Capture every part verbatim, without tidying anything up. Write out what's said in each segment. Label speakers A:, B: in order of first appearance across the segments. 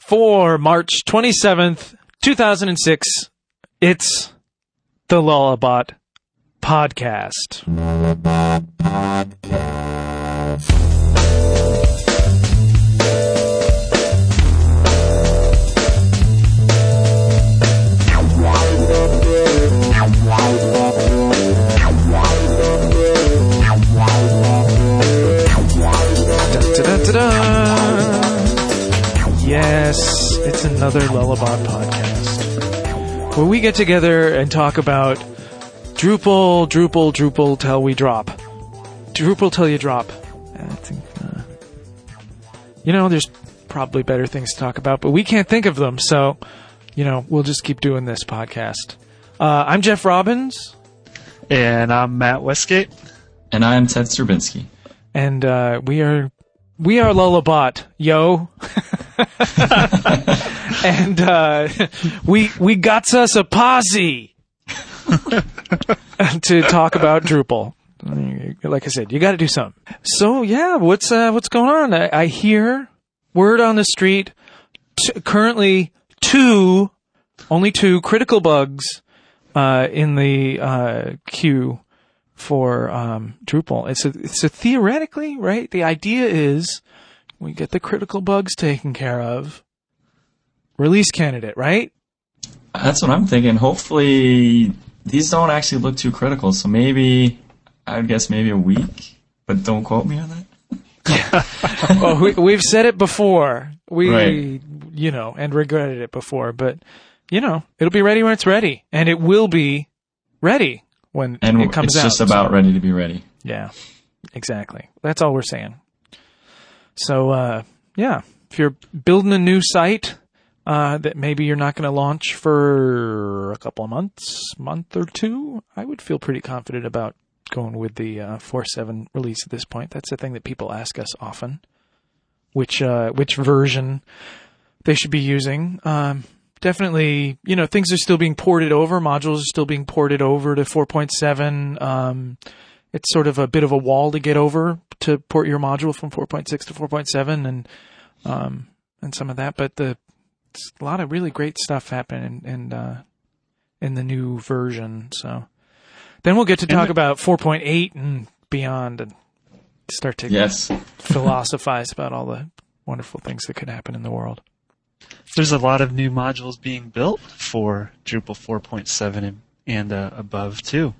A: For March twenty-seventh, two thousand six, it's the Lullabot Podcast.
B: Lullabot Podcast.
A: Da-da-da-da. Yes, it's another Lullabot Podcast where we get together and talk about Drupal, Drupal, Drupal till we drop. Drupal till you drop. I think, uh, you know, there's probably better things to talk about, but we can't think of them, so, you know, we'll just keep doing this podcast. Uh, I'm Jeff Robbins.
C: And I'm Matt Westgate.
B: And I'm Ted Strubinsky.
A: And uh, we are we are Lullabot, yo. And uh, we we got us a posse to talk about Drupal. Like I said, you got to do something. So yeah, what's uh, what's going on? I, I hear word on the street. T- currently, two, only two critical bugs uh, in the uh, queue for um, Drupal. It's a, it's a theoretically, right? The idea is we get the critical bugs taken care of. Release candidate, right?
B: That's what I'm thinking. Hopefully, these don't actually look too critical. So maybe, I would guess maybe a week. But don't quote me on that.
A: Well, we, we've said it before. We,
B: Right.
A: you know, and regretted it before. But, you know, it'll be ready when it's ready. And it will be ready when
B: And
A: it comes
B: it's
A: out.
B: just about ready to be ready.
A: Yeah, exactly. That's all we're saying. So, uh, yeah, if you're building a new site uh, that maybe you're not going to launch for a couple of months, month or two, I would feel pretty confident about going with the uh, four point seven release at this point. That's the thing that people ask us often, which uh, which version they should be using. Um, definitely, you know, things are still being ported over. Modules are still being ported over to four point seven. Um, it's sort of a bit of a wall to get over to port your module from four point six to four point seven and um, and some of that. But the it's a lot of really great stuff happening in, in, uh, in the new version. So then we'll get to talk about four point eight and beyond and start to
B: Yes.
A: philosophize about all the wonderful things that could happen in the world.
C: There's a lot of new modules being built for Drupal four point seven and, and uh, above, too.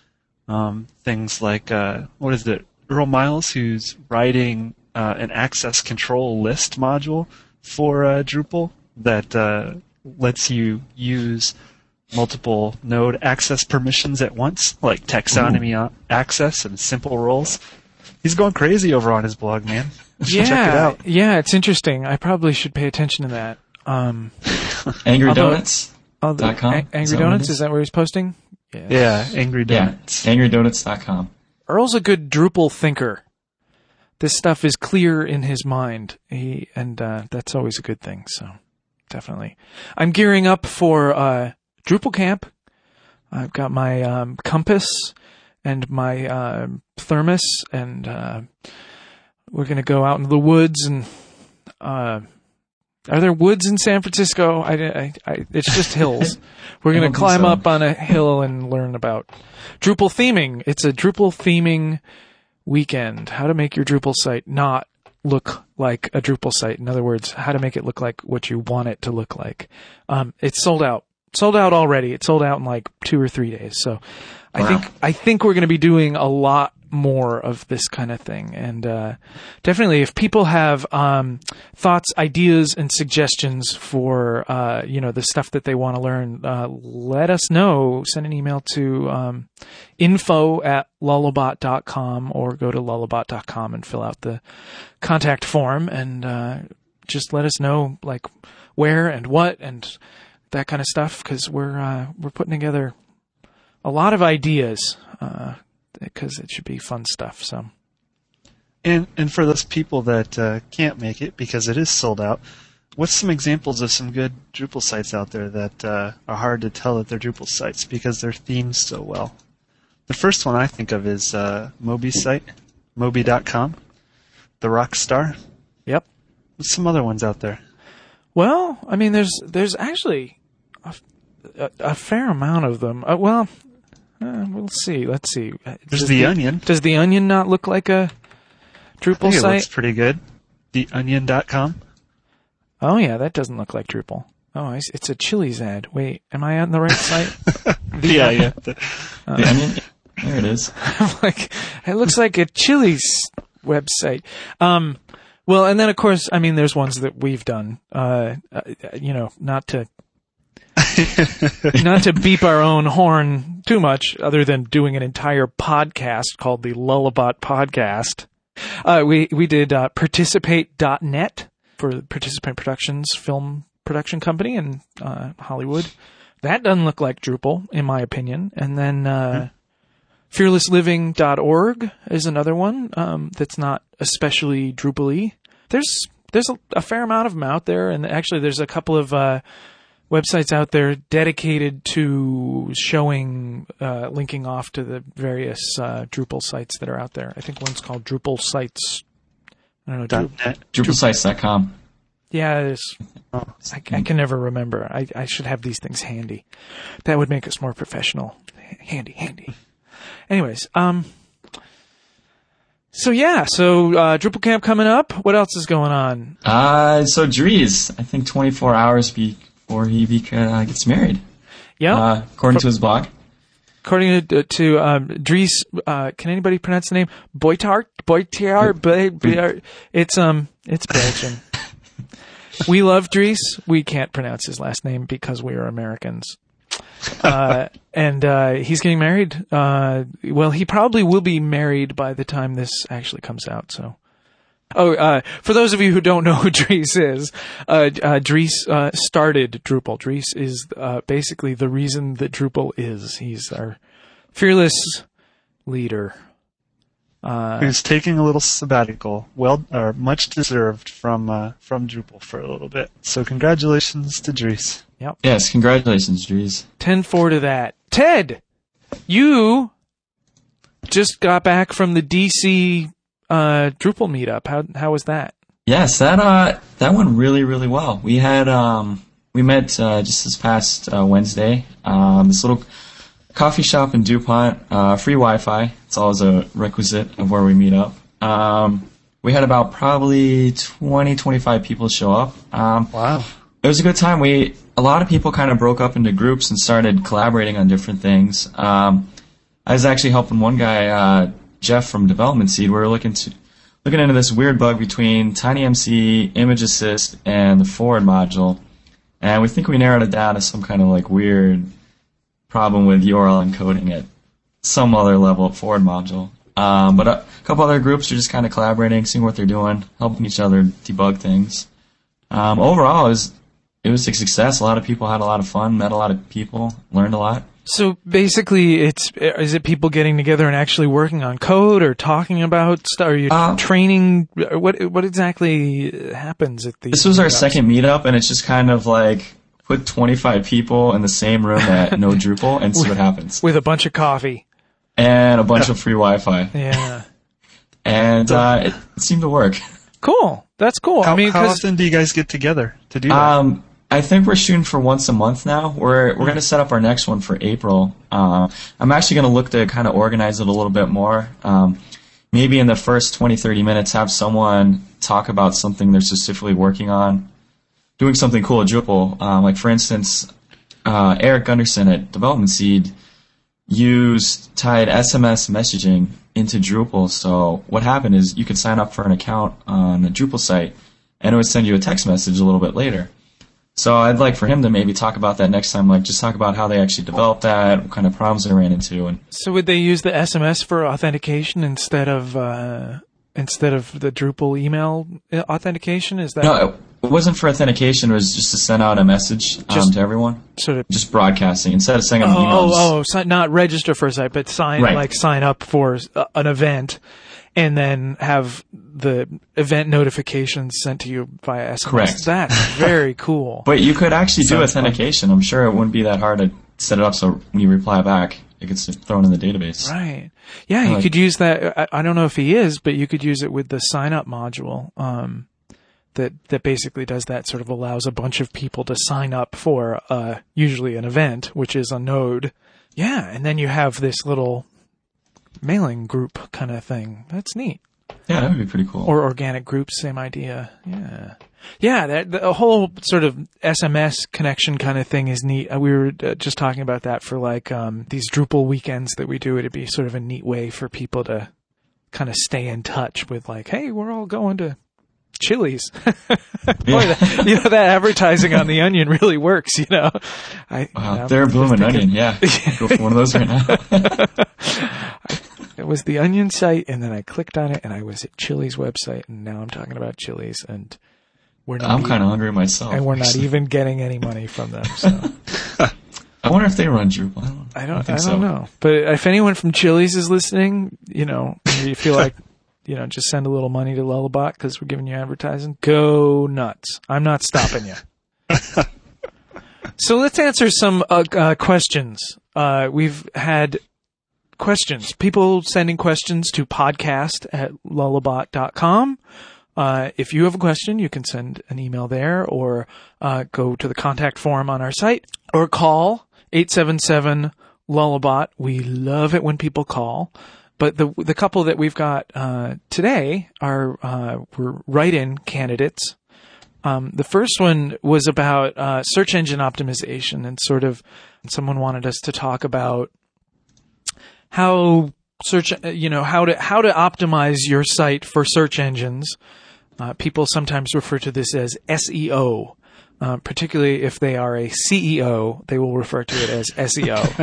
C: Um, things like, uh, what is it, Earl Miles, who's writing uh, an access control list module for uh, Drupal that uh, lets you use multiple node access permissions at once, like taxonomy Ooh. access and simple roles. He's going crazy over on his blog, man.
A: Yeah,
C: Check it out.
A: Yeah, it's interesting. I probably should pay attention to that. Um,
B: Angry Donuts.
A: although,
B: Dot com?
A: Ang- Angry
B: Is that
A: Donuts,
B: what it is?
A: is that where he's posting? Yeah.
C: Yeah, Angry Donuts.
B: Yeah, angry donuts dot com.
A: Earl's a good Drupal thinker. This stuff is clear in his mind, he, and uh, that's always a good thing. So, definitely, I'm gearing up for uh, Drupal Camp. I've got my um, compass and my uh, thermos, and uh, we're gonna go out into the woods. And uh, are there woods in San Francisco? I, I, I it's just hills. We're gonna climb
B: so.
A: up on a hill and learn about Drupal theming. It's a Drupal theming weekend. How to make your Drupal site not look like a Drupal site. In other words, how to make it look like what you want it to look like. Um, it's sold out. Sold out already. It sold out in like two or three days. So I
B: Wow.
A: think I think we're going to be doing a lot more of this kind of thing. And uh, definitely, if people have um, thoughts, ideas, and suggestions for uh, you know the stuff that they want to learn, uh, let us know. Send an email to um, info at lullabot dot com or go to lullabot dot com and fill out the contact form and uh, just let us know like where and what and that kind of stuff, because we're uh, we're putting together a lot of ideas because uh, it should be fun stuff. So,
C: And and for those people that uh, can't make it because it is sold out, what's some examples of some good Drupal sites out there that uh, are hard to tell that they're Drupal sites because they're themed so well? The first one I think of is uh, Moby's site, moby dot com, the Rockstar.
A: Yep.
C: There's some other ones out there.
A: Well, I mean, there's there's actually a, a, a fair amount of them. Uh, well, uh, we'll see. Let's see.
C: There's the, the Onion.
A: Does the Onion not look like a Drupal
C: I think
A: site?
C: It looks pretty good. the onion dot com.
A: Oh yeah, that doesn't look like Drupal. Oh, I see. It's a Chili's ad. Wait, am I on the right site?
C: The, yeah, yeah. The,
B: uh, the Onion. There it is.
A: Like, it looks like a Chili's website. Um, well, and then of course, I mean, there's ones that we've done. Uh, uh you know, not to not to beep our own horn too much, other than doing an entire podcast called the Lullabot Podcast. Uh, we we did uh, participate dot net for Participant Productions film production company in uh, Hollywood. That doesn't look like Drupal, in my opinion. And then uh, fearless living dot org is another one um, that's not especially Drupal-y. There's there's a, a fair amount of them out there, and actually there's a couple of uh, websites out there dedicated to showing, uh, linking off to the various uh, Drupal sites that are out there. I think one's called Drupal Sites. I don't know.
C: Dot net.
B: Drupal sites dot com.
A: Yeah, it is. I, I can never remember. I, I should have these things handy. That would make us more professional. Handy, handy. Anyways, um, so yeah, so uh, Drupal Camp coming up. What else is going on?
B: Uh, so Dries, I think twenty-four hours before he be, uh, gets married.
A: Yeah,
B: uh, according to his blog.
A: According to, to um, Dries, uh, can anybody pronounce the name? Boitart, Boitard, Boitard. It's um, it's Belgian. We love Dries. We can't pronounce his last name because we are Americans. Uh, and, uh, he's getting married. Uh, well, he probably will be married by the time this actually comes out, so. Oh, uh, for those of you who don't know who Dries is, uh, uh, Dries, uh, started Drupal. Dries is, uh, basically the reason that Drupal is. He's our fearless leader. Uh,
C: Who's taking a little sabbatical, well, or much deserved from uh, from Drupal for a little bit. So congratulations to Dries.
A: Yep.
B: Yes, congratulations, Dries.
A: ten four to that. Ted, you just got back from the D C uh, Drupal meetup. How how was that?
B: Yes, that uh that went really really well. We had um we met uh, just this past uh, Wednesday. Um, this little coffee shop in DuPont, uh, free Wi-Fi. It's always a requisite of where we meet up. Um, we had about probably twenty, twenty-five people show up. Um,
C: wow.
B: It was a good time. We, a lot of people kind of broke up into groups and started collaborating on different things. Um, I was actually helping one guy, uh, Jeff from Development Seed. We were looking to, looking into this weird bug between TinyMC, Image Assist, and the Forward module. And we think we narrowed it down to some kind of like weird problem with U R L encoding at some other level of Forward module. Um, but a couple other groups are just kind of collaborating, seeing what they're doing, helping each other debug things. Um, overall, it was, it was a success. A lot of people had a lot of fun, met a lot of people, learned a lot.
A: So basically, it's is it people getting together and actually working on code or talking about stuff? Are you uh, training? What what exactly happens at these?
B: This was
A: meetups?
B: our second meetup, and it's just kind of like put twenty-five people in the same room that know Drupal and see what happens.
A: With a bunch of coffee.
B: And a bunch of free Wi-Fi.
A: Yeah.
B: And uh, it, it seemed to work.
A: Cool. That's cool.
C: How,
A: I mean,
C: how often do you guys get together to do that?
B: Um, I think we're shooting for once a month now. We're we're going to set up our next one for April. Uh, I'm actually going to look to kind of organize it a little bit more. Um, maybe in the first twenty, thirty minutes, have someone talk about something they're specifically working on, doing something cool at Drupal. Um, like, for instance, uh, Eric Gunderson at Development Seed used tied S M S messaging into Drupal. So what happened is you could sign up for an account on a Drupal site, and it would send you a text message a little bit later. So I'd like for him to maybe talk about that next time, like just talk about how they actually developed that, what kind of problems they ran into. And
A: so would they use the S M S for authentication instead of uh, instead of the Drupal email authentication? Is that
B: no? It wasn't for authentication. It was just to send out a message um,
A: just,
B: to everyone.
A: Sort of
B: just broadcasting instead of sending
A: oh,
B: them emails.
A: Oh, oh, so not register for a site, but sign
B: right.
A: like sign up for an event, and then have the event notifications sent to you via S M S.
B: Correct.
A: That's very cool.
B: But you could actually do
A: Sounds
B: authentication.
A: fun.
B: I'm sure it wouldn't be that hard to set it up so when you reply back, it gets thrown in the database.
A: Right. Yeah, you
B: like,
A: could use that. I, I don't know if he is, but you could use it with the sign up module. Um, that, that basically does that, sort of allows a bunch of people to sign up for, uh, usually an event, which is a node. Yeah. And then you have this little mailing group kind of thing. That's neat.
B: Yeah, that would be pretty cool.
A: Or organic groups, same idea. Yeah. Yeah, that, the whole sort of S M S connection kind of thing is neat. We were uh, just talking about that for like um, these Drupal weekends that we do. It'd be sort of a neat way for people to kind of stay in touch with like, hey, we're all going to Chili's. Boy,
B: Yeah.
A: that, you know, that advertising on the Onion really works, you know. I,
B: Wow,
A: you know,
B: they're a
A: just
B: blooming
A: thinking-
B: onion. Yeah, go for one of those right now.
A: It was the Onion site, and then I clicked on it, and I was at Chili's website, and now I'm talking about Chili's, and we're not.
B: I'm
A: even-
B: kind of hungry myself.
A: and we're not
B: actually.
A: even getting any money from them. So
B: I wonder if they run Drupal. I don't,
A: I don't, I
B: think
A: don't
B: so.
A: know. But if anyone from Chili's is listening, you know, and you feel like, you know, just send a little money to Lullabot because we're giving you advertising. Go nuts! I'm not stopping you. So let's answer some uh, uh, questions. Uh, we've had questions. People sending questions to podcast at lullabot dot com. Uh, if you have a question, you can send an email there or uh, go to the contact form on our site or call eight seven seven lullabot. We love it when people call. But the the couple that we've got uh, today are uh, were write-in candidates. Um, the first one was about uh, search engine optimization, and sort of someone wanted us to talk about how search, you know, how to how to optimize your site for search engines. Uh, people sometimes refer to this as S E O, uh, particularly if they are a C E O, they will refer to it as S E O.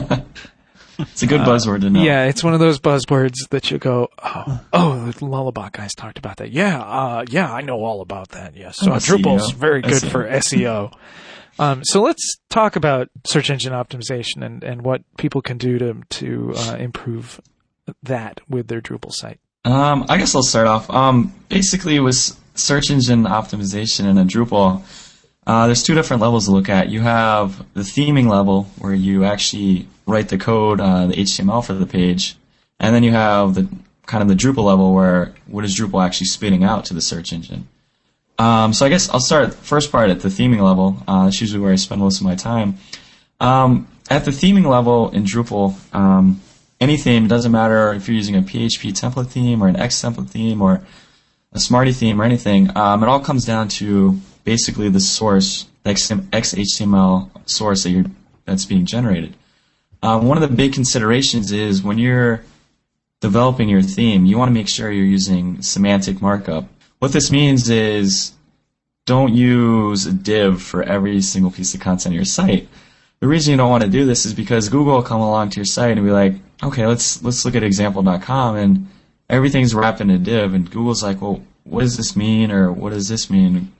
B: It's a good buzzword to know.
A: Yeah, it's one of those buzzwords that you go, oh, oh, the Lullabot guys talked about that. Yeah, uh, yeah, I know all about that. Yes, so
B: I'm a
A: Drupal's
B: C E O.
A: very good
B: S E O.
A: for S E O. Um, so let's talk about search engine optimization and, and what people can do to to uh, improve that with their Drupal site.
B: Um, I guess I'll start off. Um, basically, with search engine optimization in a Drupal, uh, there's two different levels to look at. You have the theming level, where you actually write the code, uh, the H T M L for the page, and then you have the kind of the Drupal level, where what is Drupal actually spitting out to the search engine. Um, so I guess I'll start first part at the theming level. Uh, that's usually where I spend most of my time. Um, at the theming level in Drupal, um, any theme, it doesn't matter if you're using a P H P template theme or an X template theme or a Smarty theme or anything, um, it all comes down to basically the source, the X H T M L source that you're, that's being generated. Um, one of the big considerations is when you're developing your theme, you want to make sure you're using semantic markup. What this means is don't use a div for every single piece of content on your site. The reason you don't want to do this is because Google will come along to your site and be like, okay, let's let's look at example dot com, and everything's wrapped in a div, and Google's like, well, what does this mean, or what does this mean?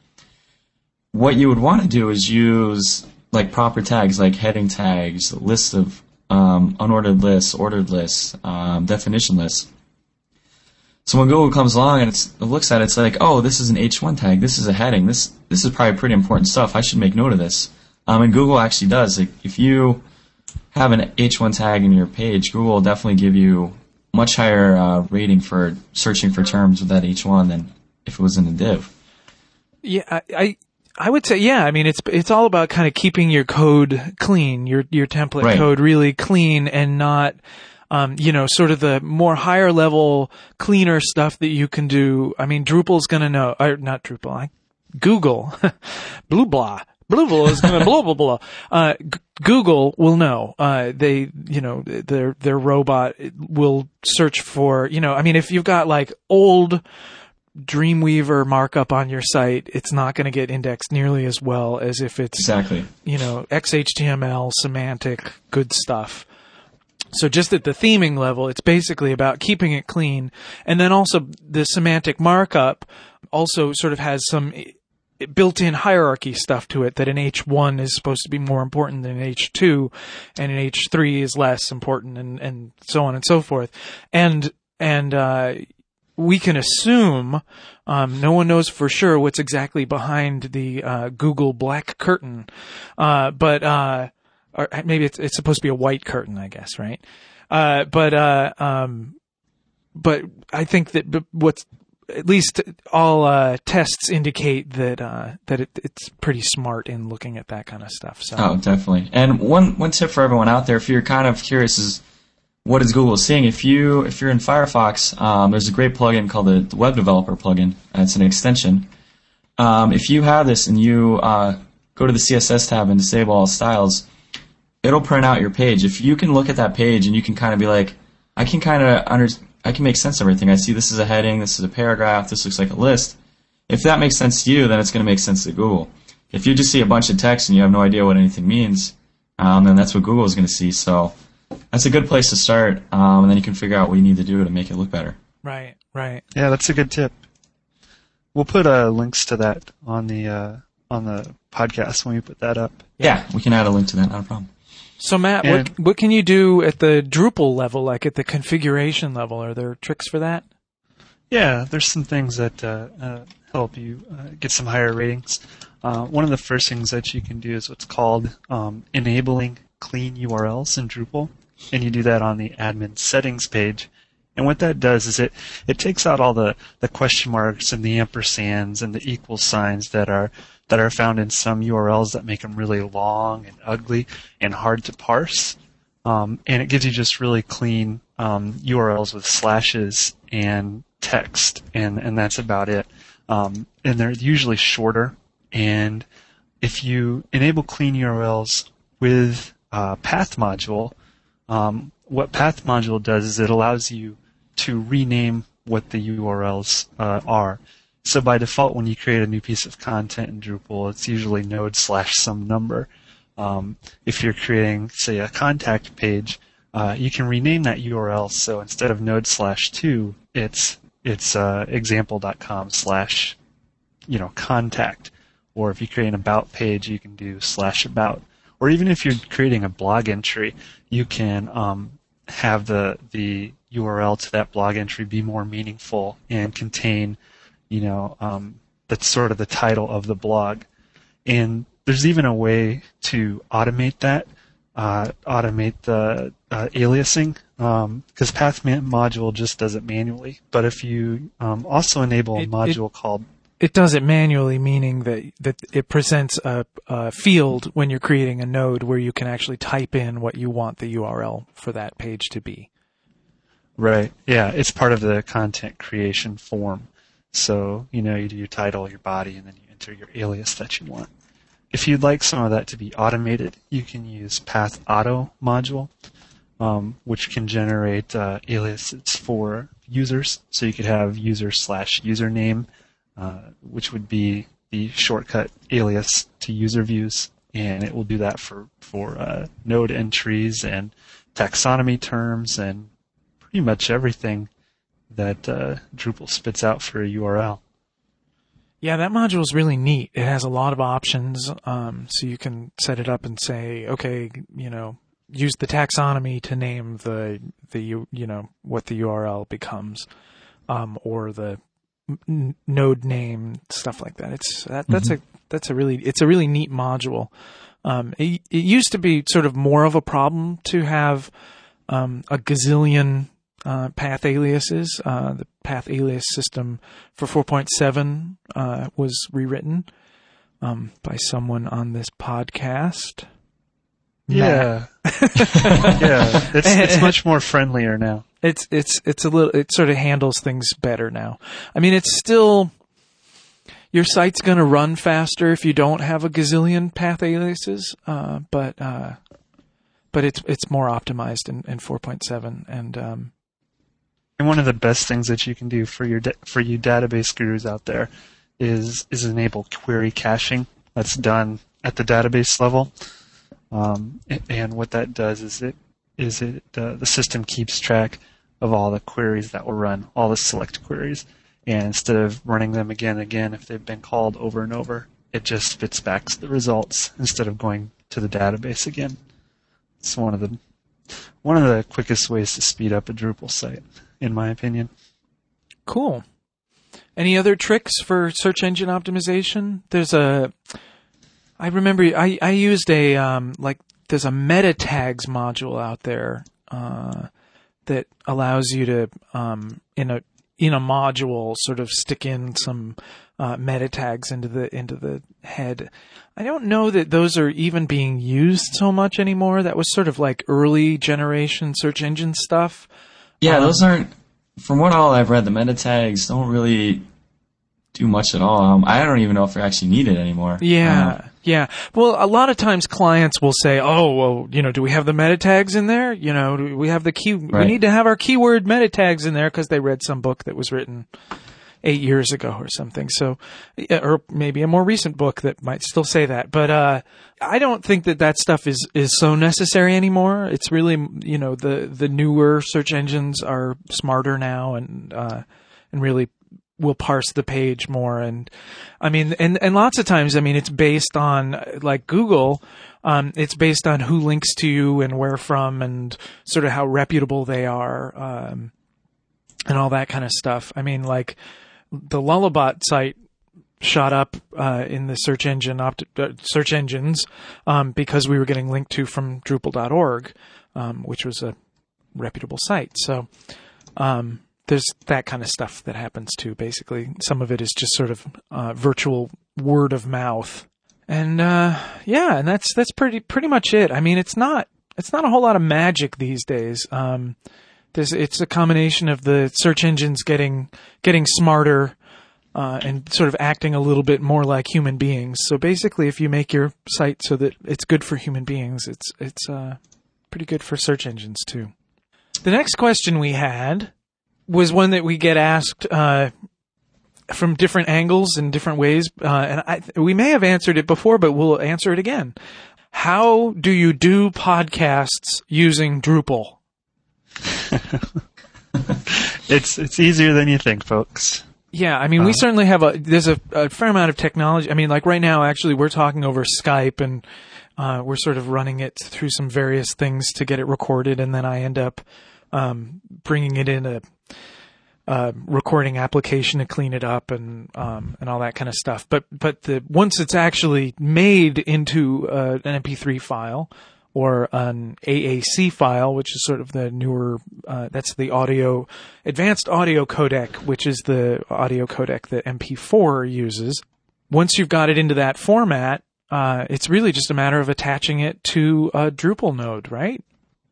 B: What you would want to do is use like proper tags, like heading tags, a list of um, unordered lists, ordered lists, um, definition lists. So when Google comes along and it's, it looks at it, it's like, oh, this is an H one tag, this is a heading, this this is probably pretty important stuff. I should make note of this. Um, and Google actually does. Like, if you have an H one tag in your page, Google will definitely give you much higher uh, rating for searching for terms with that H one than if it was in a div.
A: Yeah, I, I I would say, yeah. I mean, it's it's all about kind of keeping your code clean, your your template
B: Right.
A: code really clean, and not, um, you know, sort of the more higher level, cleaner stuff that you can do. I mean, Drupal's gonna know, or not Drupal, I, Google, blue blah. Blah blah is gonna blah blah blah. Uh, G- Google will know. Uh, they, you know, their their robot will search for. You know, I mean, if you've got like old Dreamweaver markup on your site, it's not going to get indexed nearly as well as if it's,
B: Exactly.
A: you know, X H T M L, semantic, good stuff. So just at the theming level, it's basically about keeping it clean. And then also the semantic markup also sort of has some built-in hierarchy stuff to it, that an H one is supposed to be more important than an H two, and an H three is less important, and, and so on and so forth. And, and, uh, we can assume, um, no one knows for sure what's exactly behind the, uh, Google black curtain. Uh, but, uh, or maybe it's, it's supposed to be a white curtain, I guess, right? Uh, but, uh, um, but I think that b- what's at least all uh, tests indicate that uh, that it, it's pretty smart in looking at that kind of stuff. So.
B: Oh, definitely. And one one tip for everyone out there, if you're kind of curious, is what is Google seeing? If you if you're in Firefox, um, there's a great plugin called the, the Web Developer plugin. And it's an extension. Um, if you have this and you uh, go to the C S S tab and disable all styles, it'll print out your page. If you can look at that page and you can kind of be like, I can kind of under, I can make sense of everything. I see this is a heading, this is a paragraph, this looks like a list. If that makes sense to you, then it's going to make sense to Google. If you just see a bunch of text and you have no idea what anything means, um, then that's what Google is going to see. So that's a good place to start, um, and then you can figure out what you need to do to make it look better.
A: Right, right.
C: Yeah, that's a good tip. We'll put uh, links to that on the uh, on the podcast when we put that up.
B: Yeah, we can add a link to that, not a problem.
A: So Matt,
C: And-
A: what what can you do at the Drupal level, like at the configuration level? Are there tricks for that?
C: Yeah, there's some things that uh, uh, help you uh, get some higher ratings. Uh, one of the first things that you can do is what's called um, enabling clean U R Ls in Drupal, and you do that on the admin settings page. And what that does is it, it takes out all the, the question marks and the ampersands and the equal signs that are that are found in some U R Ls that make them really long and ugly and hard to parse. Um, and it gives you just really clean um, U R Ls with slashes and text, and, and that's about it. Um, and they're usually shorter. And if you enable clean U R Ls with uh, Path Module, um, what Path Module does is it allows you to rename what the U R Ls uh, are. So by default, when you create a new piece of content in Drupal, it's usually node slash some number. Um, if you're creating, say, a contact page, uh, you can rename that U R L. So instead of node slash two, it's it's uh, example.com slash you know contact. Or if you create an about page, you can do slash about. Or even if you're creating a blog entry, you can um, have the the U R L to that blog entry be more meaningful and contain, you know, um, that's sort of the title of the blog. And there's even a way to automate that, uh, automate the uh, aliasing, because um, Path Module just does it manually. But if you um, also enable a
A: It-
C: module
A: it-
C: called
A: It does it manually, meaning that that it presents a, a field when you're creating a node where you can actually type in what you want the U R L for that page to be.
C: Right. Yeah, it's part of the content creation form. So, you know, you do your title, your body, and then you enter your alias that you want. If you'd like some of that to be automated, you can use Path Auto module, um, which can generate uh, aliases for users. So you could have user slash username, uh, which would be the shortcut alias to user views, and it will do that for, for uh, node entries and taxonomy terms and pretty much everything that uh, Drupal spits out for a U R L.
A: Yeah, that module is really neat. It has a lot of options, um, so you can set it up and say, okay, you know, use the taxonomy to name the the you you know what the U R L becomes, um, or the n- node name, stuff like that. It's that that's
B: Mm-hmm.
A: a that's a really it's a really neat module. Um, it, it used to be sort of more of a problem to have um, a gazillion uh, path aliases. Uh, the path alias system for four point seven uh, was rewritten um, by someone on this podcast.
C: Yeah. yeah. It's it's much more friendlier now.
A: It's it's it's a little it sort of handles things better now. I mean, it's still your site's going to run faster if you don't have a gazillion path aliases, uh, but uh, but it's it's more optimized in, in four point seven, and um,
C: And one of the best things that you can do for your da- for you database gurus out there is is enable query caching. That's done at the database level, um, and, and what that does is it is it uh, the system keeps track of all the queries that will run, all the select queries, and instead of running them again and again if they've been called over and over, it just spits back the results instead of going to the database again. It's one of the one of the quickest ways to speed up a Drupal site, in my opinion.
A: cool. Any other tricks for search engine optimization? There's a, I remember I, I used a, um, like, there's a meta tags module out there, uh, that allows you to, um, in a, in a module sort of stick in some uh, meta tags into the into the head. I don't know that those are even being used so much anymore. That was sort of like early generation search engine stuff.
B: Yeah,
A: um,
B: those aren't. From what all I've read, the meta tags don't really do much at all. Um, I don't even know if they're actually needed anymore.
A: Yeah.
B: Um,
A: Yeah. Well, a lot of times clients will say, oh, well, you know, do we have the meta tags in there? You know, do we have the key,
B: Right.
A: we need to have our keyword meta tags in there because they read some book that was written eight years ago or something. So, or maybe a more recent book that might still say that. But, uh, I don't think that that stuff is, is so necessary anymore. It's really, you know, the, the newer search engines are smarter now and, uh, and really will parse the page more. And I mean, and, and lots of times, I mean, it's based on like Google, um, it's based on who links to you and where from and sort of how reputable they are, um, and all that kind of stuff. I mean, like the Lullabot site shot up, uh, in the search engine, opt- uh, search engines, um, because we were getting linked to from Drupal dot org, um, which was a reputable site. So, um, there's that kind of stuff that happens too. Basically, some of it is just sort of uh, virtual word of mouth, and uh, yeah, and that's that's pretty pretty much it. I mean, it's not it's not a whole lot of magic these days. Um, there's it's a combination of the search engines getting getting smarter uh, and sort of acting a little bit more like human beings. So basically, if you make your site so that it's good for human beings, it's it's uh, pretty good for search engines too. The next question we had was one that we get asked uh, from different angles and different ways, uh, and I, we may have answered it before, but we'll answer it again. How do you do podcasts using Drupal?
C: It's it's easier than you think, folks.
A: Yeah, I mean, we
C: Uh,
A: certainly have a, there's a, a fair amount of technology. I mean, like right now, actually, we're talking over Skype and, uh, we're sort of running it through some various things to get it recorded. And then I end up, um, bringing it in a, uh, recording application to clean it up and, um, and all that kind of stuff. But, but the, once it's actually made into, uh, an M P three file, or an A A C file, which is sort of the newer, uh, that's the audio, advanced audio codec, which is the audio codec that M P four uses. Once you've got it into that format, uh, it's really just a matter of attaching it to a Drupal node, right?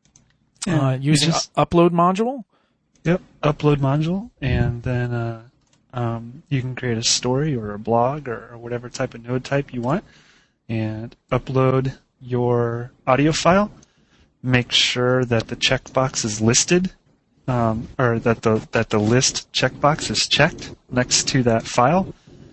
C: Yeah,
A: uh, using
C: just-
A: u- upload module.
C: Yep, upload module, and then uh, um, you can create a story or a blog or, or whatever type of node type you want, and upload your audio file. Make sure that the checkbox is listed, um, or that the that the list checkbox is checked next to that file,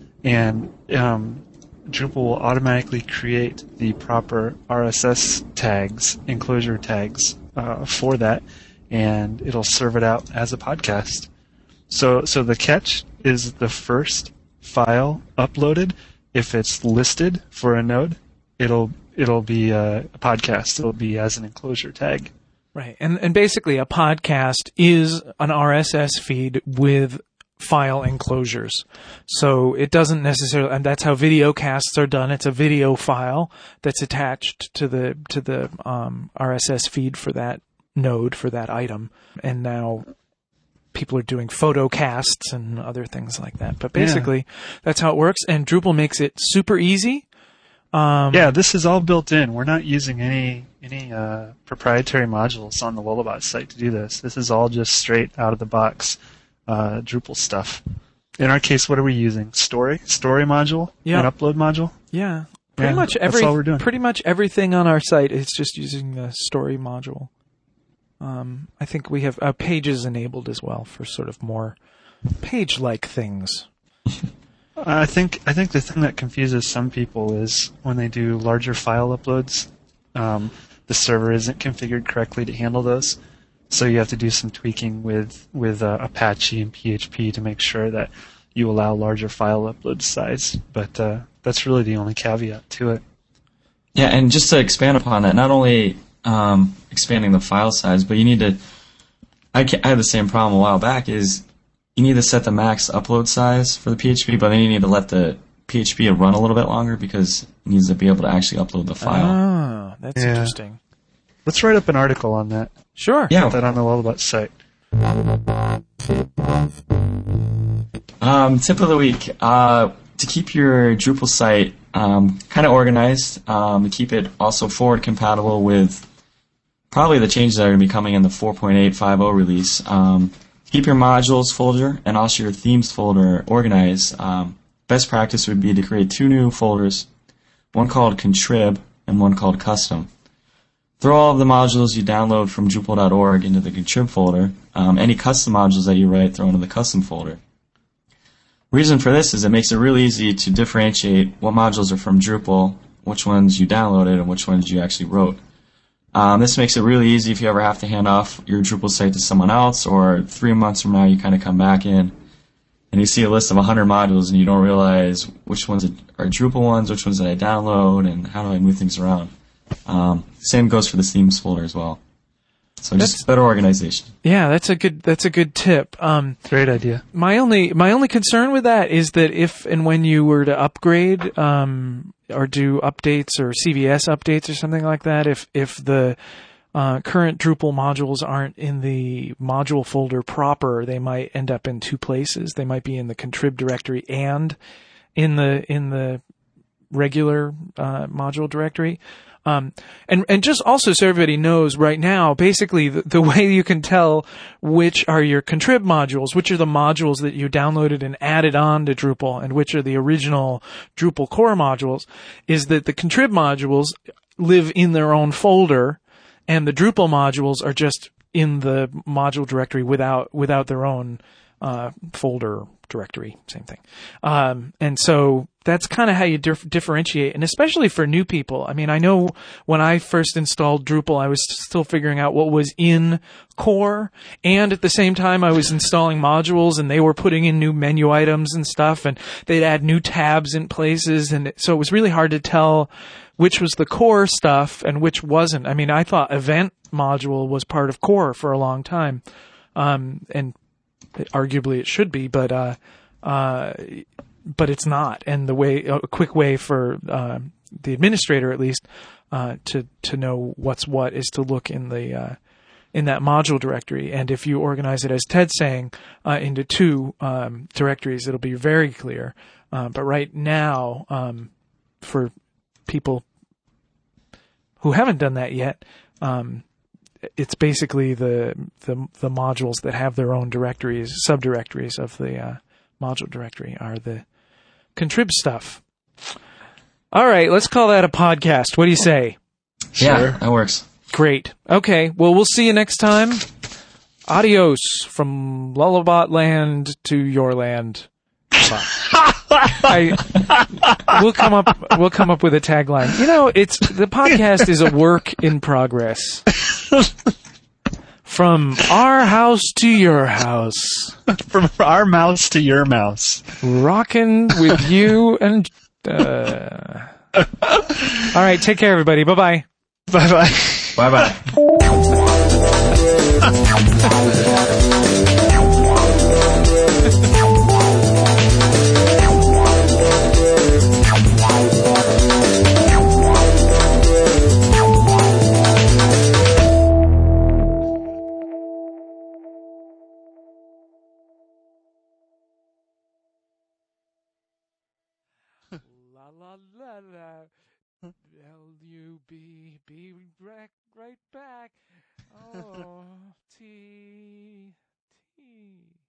C: and um, Drupal will automatically create the proper R S S tags, enclosure tags uh, for that, and it'll serve it out as a podcast. So, so the catch is the first file uploaded, if it's listed for a node, it'll it'll be a, a podcast. It'll be as an enclosure tag.
A: Right. And and basically a podcast is an R S S feed with file enclosures. So it doesn't necessarily, and that's how video casts are done. It's a video file that's attached to the to the um, R S S feed for that node, for that item. And now people are doing photo casts and other things like that. But basically, yeah. That's how it works. And Drupal makes it super easy. Um,
C: yeah, this is all built in. We're not using any any uh, proprietary modules on the Lullabot site to do this. This is all just straight out of the box uh, Drupal stuff. In our case, what are we using? Story, story module,
A: yeah.
C: and upload module.
A: Yeah, pretty
C: yeah,
A: much every
C: that's all we're doing.
A: Pretty much everything on our site is just using the story module. Um, I think we have uh, pages enabled as well for sort of more page-like things.
C: I think I think the thing that confuses some people is when they do larger file uploads, um, the server isn't configured correctly to handle those. So you have to do some tweaking with with uh, Apache and P H P to make sure that you allow larger file upload size. But uh, that's really the only caveat to it.
B: Yeah, and just to expand upon that, not only um, expanding the file size, but you need to. I, ca- I had the same problem a while back. Is you need to set the max upload size for the P H P, but then you need to let the P H P run a little bit longer because it needs to be able to actually upload the file.
A: Ah, that's
C: Yeah.
A: interesting.
C: Let's write up an article on that.
A: Sure.
B: Yeah.
C: Put that on the Lullabot site.
B: Um, tip of the week, uh, to keep your Drupal site um, kind of organized, um, keep it also forward compatible with probably the changes that are going to be coming in the four point eight five point oh release. Um, keep your modules folder and also your themes folder organized. Um, best practice would be to create two new folders, one called Contrib and one called Custom. Throw all of the modules you download from Drupal dot org into the Contrib folder. Um, any custom modules that you write, throw into the Custom folder. Reason for this is it makes it really easy to differentiate what modules are from Drupal, which ones you downloaded, and which ones you actually wrote. Um, this makes it really easy if you ever have to hand off your Drupal site to someone else, or three months from now you kind of come back in and you see a list of one hundred modules and you don't realize which ones are Drupal ones, which ones did I download, and how do I move things around. Um, same goes for the themes folder as well. So just
A: That's,
B: better organization.
A: Yeah, that's a good that's a good tip. Um,
C: Great idea.
A: my only my only concern with that is that if and when you were to upgrade um, or do updates or C V S updates or something like that, if if the uh, current Drupal modules aren't in the module folder proper, they might end up in two places. They might be in the contrib directory and in the in the regular uh, module directory. Um, and, and just also so everybody knows right now, basically the, the way you can tell which are your contrib modules, which are the modules that you downloaded and added on to Drupal, and which are the original Drupal core modules, is that the contrib modules live in their own folder, and the Drupal modules are just in the module directory without, without their own, uh, folder directory, same thing. Um, and so that's kind of how you dif- differentiate, and especially for new people. I mean, I know when I first installed Drupal, I was still figuring out what was in core, and at the same time I was installing modules, and they were putting in new menu items and stuff, and they'd add new tabs in places, and so it was really hard to tell which was the core stuff and which wasn't. I mean, I thought event module was part of core for a long time, um, and arguably it should be, but uh, uh, but it's not. And the way, a quick way for uh, the administrator, at least, uh, to to know what's what is to look in the uh, in that module directory. And if you organize it, as Ted's saying, uh, into two um, directories, it'll be very clear. Uh, but right now, um, for people who haven't done that yet, um, it's basically the, the the modules that have their own directories, subdirectories of the uh, module directory are the contrib stuff. All right, let's call that a podcast. What do you say?
B: Yeah,
C: Sure.
B: that works.
A: Great. Okay, well, we'll see you next time. Adios from Lullabot land to your land. I, we'll come up. We'll come up with a tagline. You know, it's the podcast is a work in progress. From our house to your house,
C: From our mouse to your mouse.
A: rocking with you and. Uh... All right, take care, everybody. Bye bye.
C: Bye bye.
B: Bye bye.
A: La la la la. L U B. Be right, right back. Oh, T. T.